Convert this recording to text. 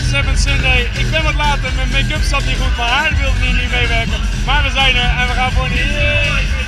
Seven Sunday. Ik ben wat later, mijn make-up zat niet goed, mijn haar wilde niet meewerken. Maar we zijn er en we gaan voor een